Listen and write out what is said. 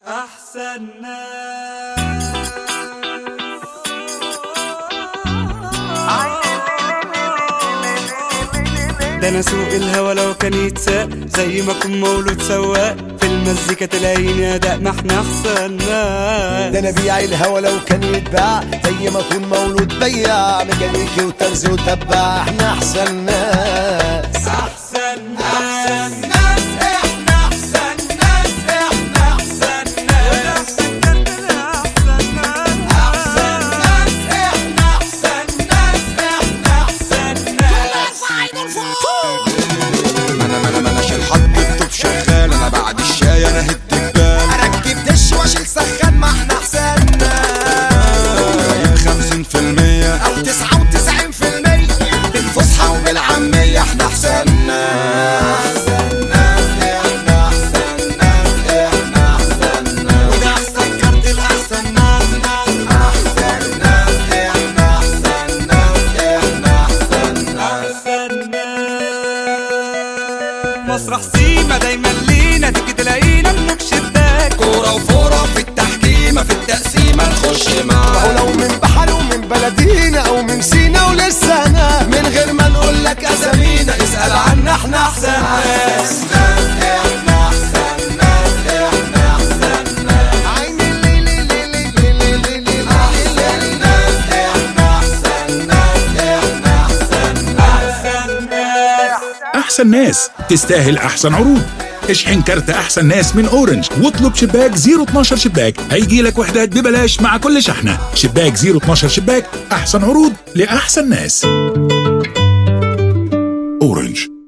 أحسن ناس. ده أنا سوق الهوا لو كان يتساق زي ما كن مولود سواق، في المزيكا تلاقيني أداء ما احنا أحسن ناس. ده أنا بيع الهوا لو كان يتباع زي ما كن مولود بياع، ميكانيكي وترزي وتباع، احنا أحسن ناس. أحسن ناس. مناش الحط الطوب شغال، انا بعد الشاي انا هد البال، اركب دش واشيل سخان، ما احنا احسن جايب 50% او 99% بالفصحى وبالعامية، احنا احسن ناس. احنا احسن ناس، احنا احسن ناس، وده احسن كارت الاحسن ناس. احسن ناس، احنا احسن ناس، احنا احسن ناس. مسرح سيما دايما لينا، تيجي تلاقينا بنكشف باك، كورة وفورة في التحكيمة في التقسيمة نخش معاه. ولو من بحر ومن بلدينا او من سينا ولسه هنا، من غير ما نقول لك اسامينا اسأل عنا، احنا احسن ناس. احنا احسن ناس، احنا احسن ناس. عين الليل احسن ناس، احنا احسن ناس، احنا احسن ناس. أحسن ناس تستاهل أحسن عروض. اشحن كارت أحسن ناس من أورنج واطلب شباك 012 شباك، هيجي لك وحدات ببلاش مع كل شحنة. شباك 012 شباك، أحسن عروض لأحسن ناس. أورنج.